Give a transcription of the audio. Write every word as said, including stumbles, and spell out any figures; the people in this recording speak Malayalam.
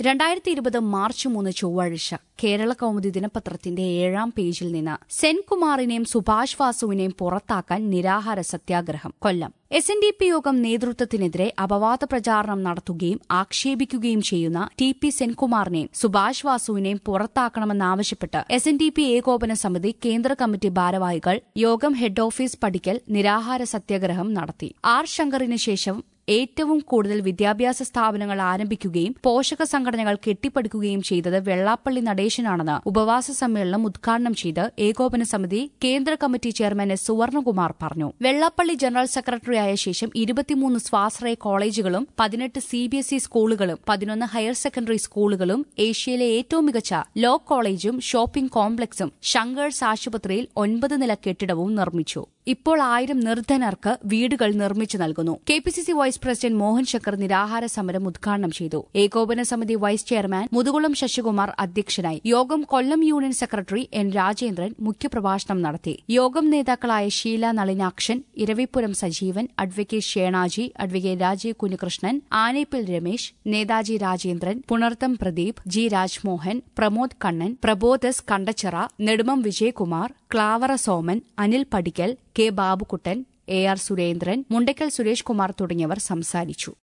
രണ്ടായിരത്തി ഇരുപത് മാർച്ച് മൂന്ന് ചൊവ്വാഴ്ച കേരള കൗമുദി ദിനപത്രത്തിന്റെ ഏഴാം പേജിൽ നിന്ന് സെൻകുമാറിനെയും സുഭാഷ് വാസുവിനെയും പുറത്താക്കാൻ നിരാഹാര സത്യാഗ്രഹം. കൊല്ലം. എസ് എൻ ഡി പി യോഗം നേതൃത്വത്തിനെതിരെ അപവാദ പ്രചാരണം നടത്തുകയും ആക്ഷേപിക്കുകയും ചെയ്യുന്ന ടി പി സെൻകുമാറിനെയും സുഭാഷ് വാസുവിനെയും പുറത്താക്കണമെന്നാവശ്യപ്പെട്ട് എസ് എൻ ഡി പി ഏകോപന സമിതി കേന്ദ്ര കമ്മിറ്റി ഭാരവാഹികൾ യോഗം ഹെഡ് ഓഫീസ് പടിക്കൽ നിരാഹാര സത്യാഗ്രഹം നടത്തി. ആർ ശങ്കറിന് ശേഷം ഏറ്റവും കൂടുതൽ വിദ്യാഭ്യാസ സ്ഥാപനങ്ങൾ ആരംഭിക്കുകയും പോഷക സംഘടനകൾ കെട്ടിപ്പടുക്കുകയും ചെയ്തത് വെള്ളാപ്പള്ളി നടേശനാണെന്ന് ഉപവാസ സമ്മേളനം ഉദ്ഘാടനം ചെയ്ത് ഏകോപന സമിതി കേന്ദ്ര കമ്മിറ്റി ചെയർമാൻ എസ് സുവർണകുമാർ പറഞ്ഞു. വെള്ളാപ്പള്ളി ജനറൽ സെക്രട്ടറിയായ ശേഷം ഇരുപത്തിമൂന്ന് സ്വാശ്രയ കോളേജുകളും പതിനെട്ട് സി ബി എസ് ഇ സ്കൂളുകളും പതിനൊന്ന് ഹയർ സെക്കൻഡറി സ്കൂളുകളും ഏഷ്യയിലെ ഏറ്റവും മികച്ച ലോ കോളേജും ഷോപ്പിംഗ് കോംപ്ലക്സും ശങ്കേഴ്സ് ആശുപത്രിയിൽ ഒൻപത് നില കെട്ടിടവും നിർമ്മിച്ചു. ഇപ്പോൾ ആയിരം നിർധനർക്ക് വീടുകൾ നിർമ്മിച്ചു നൽകുന്നു. K P C C vice president Mohan Shankar നിരാഹാര സമരം ഉദ്ഘാടനം ചെയ്തു. ഏകോപന സമിതി വൈസ് ചെയർമാൻ മുതുകുളം ശശികുമാർ അധ്യക്ഷനായി. യോഗം Kollam union secretary N Rajendran മുഖ്യപ്രഭാഷണം നടത്തി. യോഗം നേതാക്കളായ Sheela Nalinakshan, Iravipuram Sajeevan, advocate Shenaji, advocate Rajeev Kunhikrishnan, Anepil Ramesh, Netaji Rajendran, Punartham Pradeep, G Rajmohan, Pramod Kannan, Prabodhas Kandachira, Nedumam Vijayakumar, Klavara Soman, Anil Padikkal, K Babukuttan, A R Surendran, Mundakkal Suresh Kumar തുടങ്ങിയവർ സംസാരിച്ചു.